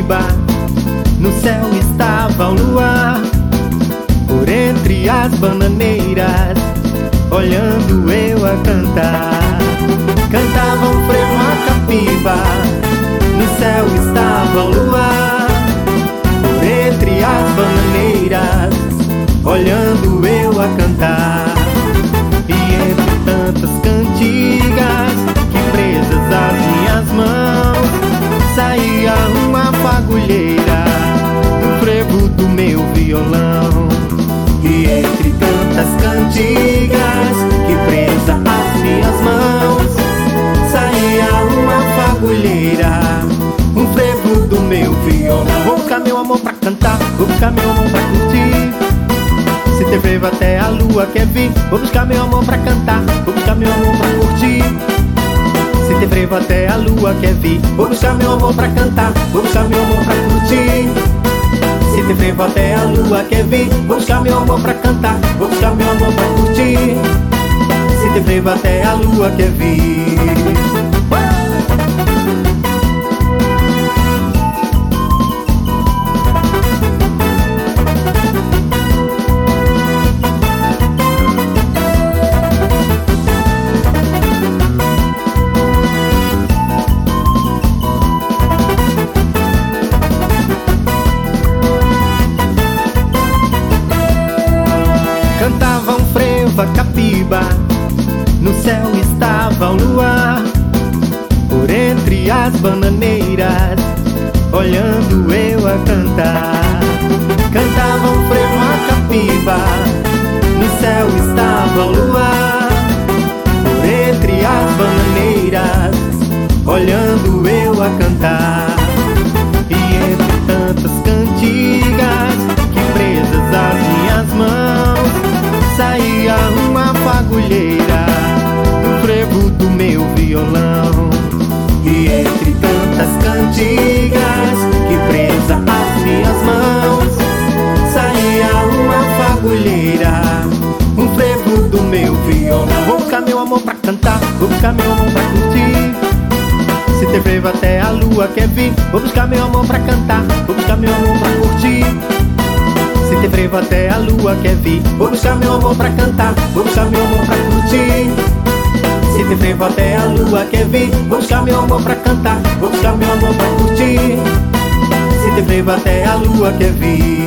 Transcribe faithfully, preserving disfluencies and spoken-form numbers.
Capiba, no céu estava o luar. Por entre as bananeiras, olhando eu a cantar. Cantava um frevo a Capiba, no céu estava o luar. Por entre as bananeiras, olhando eu a cantar. E entre tantas cantigas que presas às minhas mãos, saía uma fagulheira do frevo do meu violão. E entre tantas cantigas que presa às minhas mãos, saía uma fagulheira, um frevo do meu violão. Vou buscar meu amor pra cantar, vou buscar meu amor pra curtir. Se tem frevo até a lua quer vir, vou buscar meu amor pra cantar, vou buscar meu amor pra curtir. Se tem frevo até a lua quer vir, vou buscar meu amor pra cantar, vou buscar meu amor pra curtir. Se tem frevo até a lua quer vir, vou buscar meu amor pra cantar, vou buscar meu amor pra curtir. Se tem frevo até a lua quer vir. Cantava um frevo a Capiba, no céu estava o luar. Por entre as bananeiras, olhando eu a cantar. Cantava um frevo a Capiba, no céu estava o luar. Por entre as bananeiras, olhando eu a cantar. E entre tantas cantigas que presas às minhas mãos, saía uma fagulheira do frevo do meu violão. E entre tantas cantigas que presa às minhas mãos, saía uma fagulheira, um frevo do meu violão. Vou buscar meu amor pra cantar, vou buscar meu amor pra curtir. Se tem frevo até a lua quer vir, vou buscar meu amor pra cantar, vou buscar meu amor pra curtir. Se tem frevo até a lua quer vir, vou buscar meu amor pra cantar, vou buscar meu amor pra curtir. Se tem frevo até a lua quer vir, vou buscar meu amor pra cantar, vou buscar meu amor pra curtir. Se tem frevo até a lua quer vir.